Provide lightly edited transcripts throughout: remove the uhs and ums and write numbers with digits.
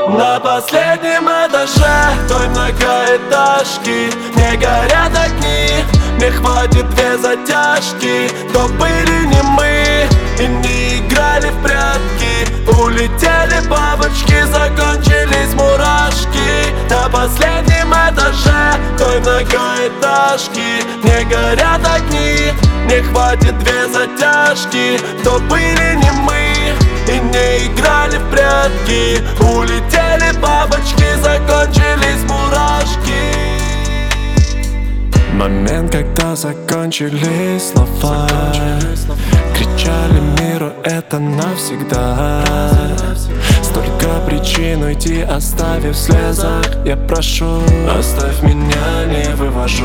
На последнем этаже той многоэтажки не горят огни, не хватит две затяжки. То были не мы и не играли в прятки. Улетели бабочки, закончились мурашки. На последнем этаже той многоэтажки не горят огни, не хватит две затяжки. То были не мы и не играли в прятки. Улетели бабочки, закончились мурашки. Момент, когда закончились слова, кричали миру это навсегда. Столько причин уйти, оставив в слезах. Я прошу, оставь меня, не вывожу.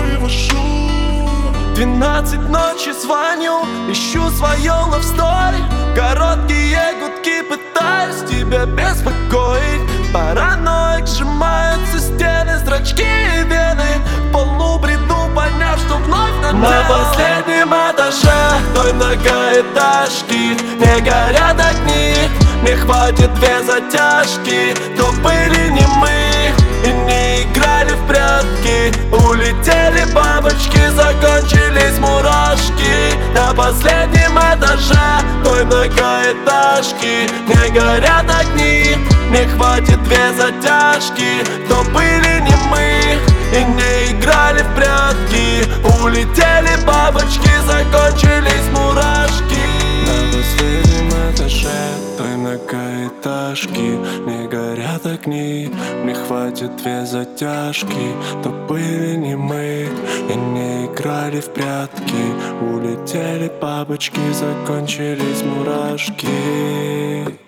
12 ночи звоню, ищу свое love story. Короткие гудки, пытаюсь тебя беспокоить. Параноик, сжимаются стены, зрачки и вены. В полу бреду, поняв, что вновь на последнем этаже той многоэтажки не горят огни, не хватит две затяжки. То были не мы и не играли в прятки. Улетели бабочки, закончились мурашки. На последнем этаже той многоэтажки не горят огни, не хватит две затяжки. То были не мы и не играли в прятки. Улетели бабочки, закончились мурашки. На последнем этаже той многоэтажки не горят огни, не хватит две затяжки. То были не мы и не играли в прятки. Улетели бабочки, закончились мурашки.